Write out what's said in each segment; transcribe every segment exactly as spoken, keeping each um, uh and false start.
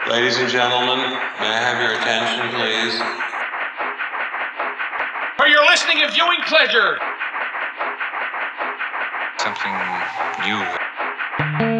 Ladies and gentlemen, may I have your attention, please? For your listening and viewing pleasure. Something new.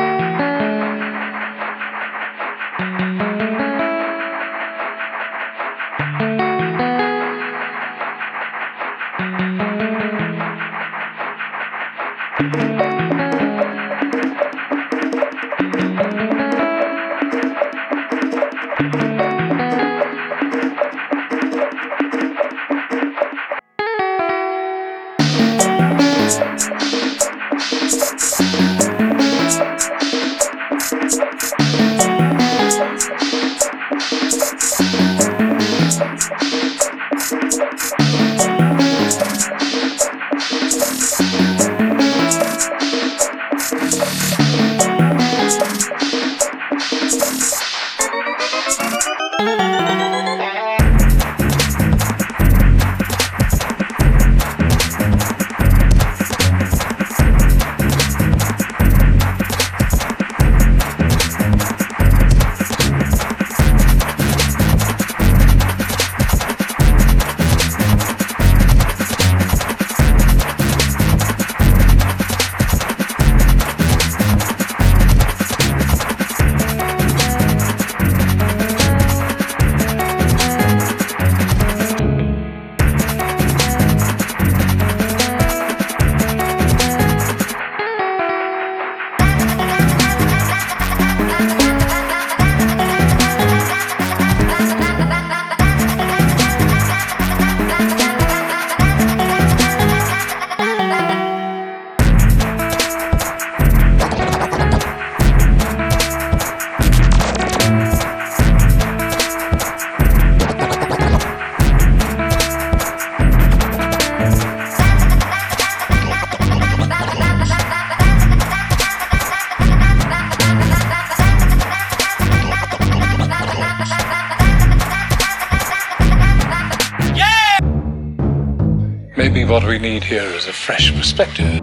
Maybe what we need here is a fresh perspective.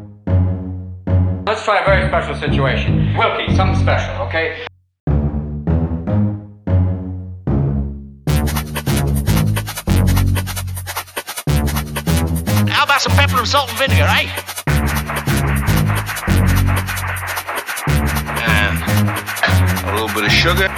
Let's try a very special situation. Wilkie, something special, okay? How about some pepper and salt and vinegar, eh? And a little bit of sugar.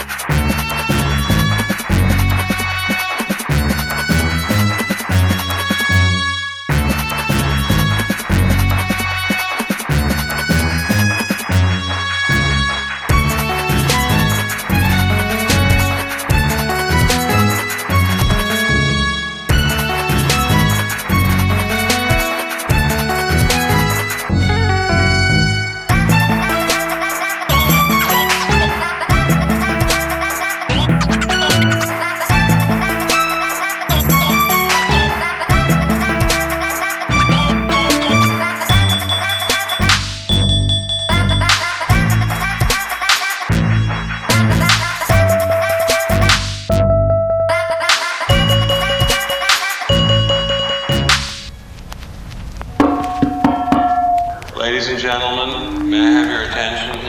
Ladies and gentlemen, may I have your attention,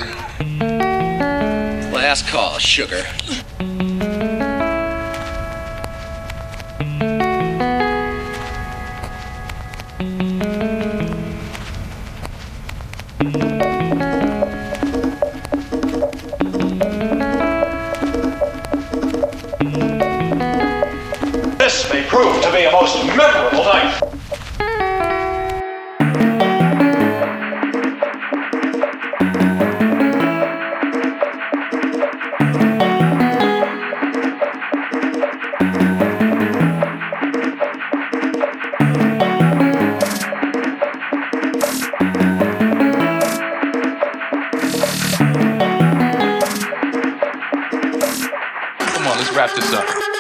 please? Last call, sugar. This may prove to be a most memorable night. Come on, let's wrap this up.